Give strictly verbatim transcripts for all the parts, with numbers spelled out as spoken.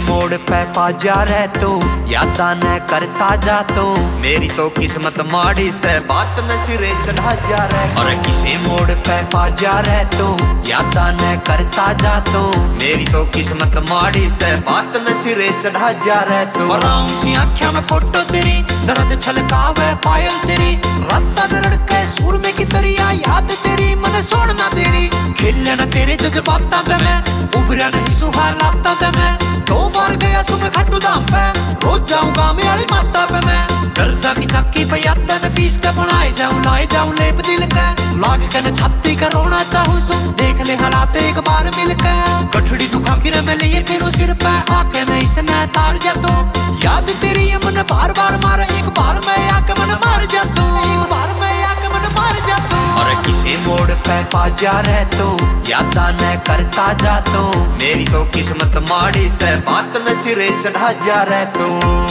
मोड़ पे पा जा रहे तो यादा न करता जा तो मेरी तो किस्मत माड़ी से बात में सिरे चढ़ा जा रहे। और किसी मोड़ पे पा जा रहे तो यादा न करता जा तो मेरी तो किस्मत माड़ी से बात में सिरे चढ़ा जा रहे तो सी आँखों में फोटो तेरी दर्द छलकावे पायल तेरी रात लड़के सूर में की तरिया याद तेरी मन सोड़ना तेरी खिले न तेरे जज्बाता पे मैं उभरा नहीं सुहालाता पे मैं दो बार गया सुन खट्टू दाम पे रोज जाऊंगा मेरी माता पे मैं दर्दा की चक्की पे यादा न पीस के बनाए जाऊं लाए जाऊं लेप दिल के लाग के न छाती का रोना चाहूं सुन देख ले हालात एक बार मिल के गठड़ी दुखा गिर में लिए फिर सिर पे आके मैं इसे मैं तार जाता याद तेरी मन बार बार मारे एक बार मैं आके मन मार जाता एक बार मैं आके मन मार जाता। और किसी मोड़ पे पा जा रहे तो यादा न करता जा तो मेरी तो किस्मत माड़ी से बात में सिरे चढ़ा जा रहे तो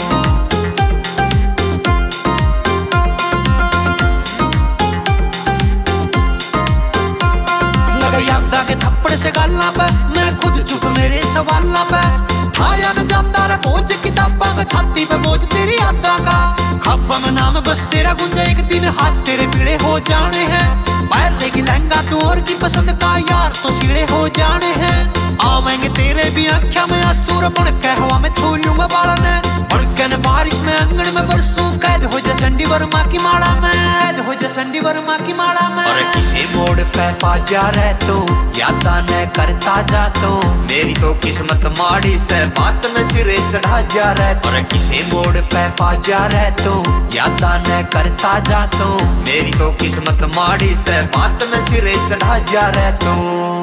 यादा के थप्पड़ से गालना पे मैं खुद चुप मेरे सवालना पे ठाया न जाता रे बोझ किताबा का छाती पे बोझ तेरी यादा का खब्बा में नाम बस तेरा गुंजा एक दिन हाथ तेरे पीड़े हो जाने हैं पैर लेगी लहंगा तू और की पसंद का यार तो सीढ़े हो जाने हैं आवेंगे तेरे भी आँखों में आंसू बन के हवा में छू लूंगा बालन बड़के न बारिश में अंगन में बरसूं कैद हो जा संडी वर्मा की माड़ा में कैद हो जा संडी वर्मा की माड़ा में। और किसी मोड़ पे पा जा रहे तो यादा न करता जा तो मेरी तो किस्मत माड़ी से बात में सिरे चढ़ा जा रहे। और किसी मोड़ पे पा जा रहे तो यादा न करता जा तो मेरी तो किस्मत माड़ी से बात में सिरे चढ़ा जा रहे तो